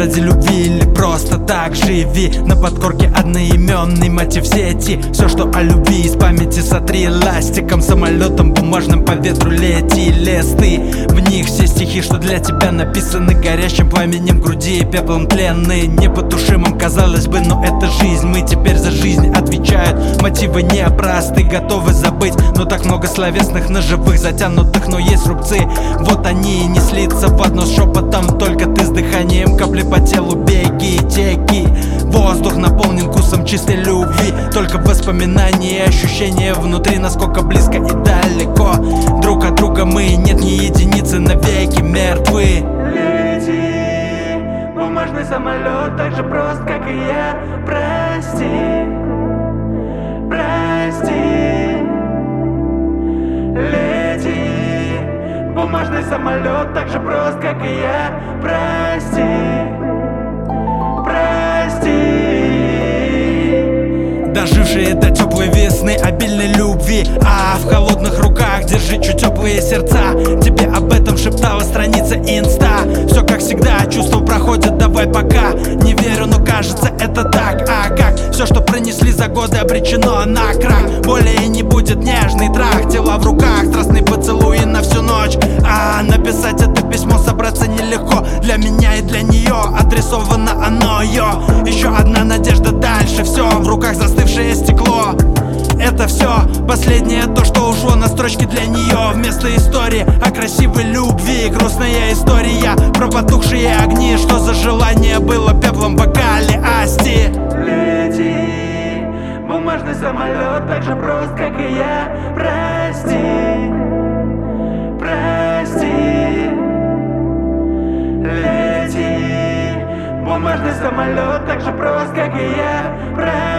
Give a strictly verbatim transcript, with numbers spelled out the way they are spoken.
ради любви или просто так живи. На подкорке одноименный мотив сети. Все, что о любви из памяти сотри ластиком, самолетом бумажным по ветру лети. Листы, в них все стихи, что для тебя написаны горящим пламенем груди и пеплом тленны. Непотушимым, казалось бы, но это жизнь. Мы теперь за жизнь отвечают. Мотивы не просты, готовы забыть, но так много словесных ножевых затянутых, но есть рубцы. Вот они и не слиться в одно с шепотом. Только ты с дыханием, капли по телу, беги, теки. Воздух наполнен вкусом чистой любви. Только воспоминания и ощущения внутри, насколько близко и далеко друг от друга мы. Нет ни единицы, навеки мертвы. Лети, бумажный самолет, так же прост, как и я. Прости, прости. Лети, бумажный самолет, так же прост, как и я. Прости, прости. Дожившие до теплой весны, обильной любви, а в холодных руках держи чуть теплые сердца. Тебе об этом шептала страница инста. Все как всегда, чувства проходят, давай пока. Не верю, но кажется это так. А как? Все, что пронесли за годы, обречено на крах. Более не будет нежный трах, тела в руках, страстный поцелуй на всю ночь. А написать это письмо, собраться нелегко. Для меня и для нее адресовано оно, йо. Еще одна надежда, дальше все в руках застывшее стекло. Это все последнее, то, что ушло на строчки для нее. Вместо истории о красивой любви грустная история про потухшие огни. Что за желание было пеплом в бокале Асти? Лети, бумажный самолет, так же прост, как и я. Прости, прости. Лети, бумажный самолет, так же прост, как и я. Прости.